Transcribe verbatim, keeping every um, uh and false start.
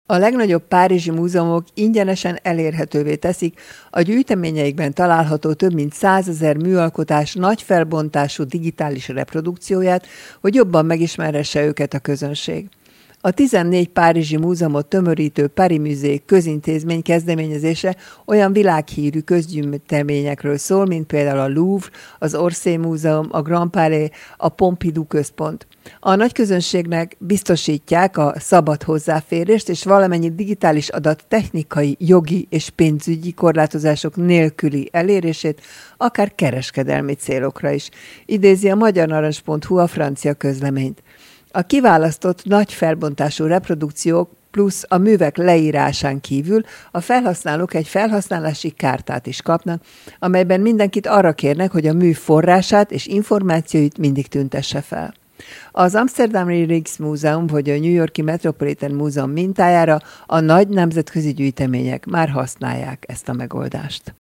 A legnagyobb párizsi múzeumok ingyenesen elérhetővé teszik a gyűjteményeikben található több mint százezer műalkotás nagy felbontású digitális reprodukcióját, hogy jobban megismerhesse őket a közönség. A tizennégy párizsi múzeumot tömörítő Paris Musée közintézmény kezdeményezése olyan világhírű közgyűjteményekről szól, mint például a Louvre, az Orsay Múzeum, a Grand Palais, a Pompidou Központ. A nagyközönségnek biztosítják a szabad hozzáférést és valamennyi digitális adat technikai, jogi és pénzügyi korlátozások nélküli elérését, akár kereskedelmi célokra is, idézi a magyarnarancs pont hu a francia közleményt. A kiválasztott nagy felbontású reprodukciók plusz a művek leírásán kívül a felhasználók egy felhasználási kártát is kapnak, amelyben mindenkit arra kérnek, hogy a mű forrását és információit mindig tüntesse fel. Az Amsterdami Rijksmuseum vagy a New York-i Metropolitan Múzeum mintájára a nagy nemzetközi gyűjtemények már használják ezt a megoldást.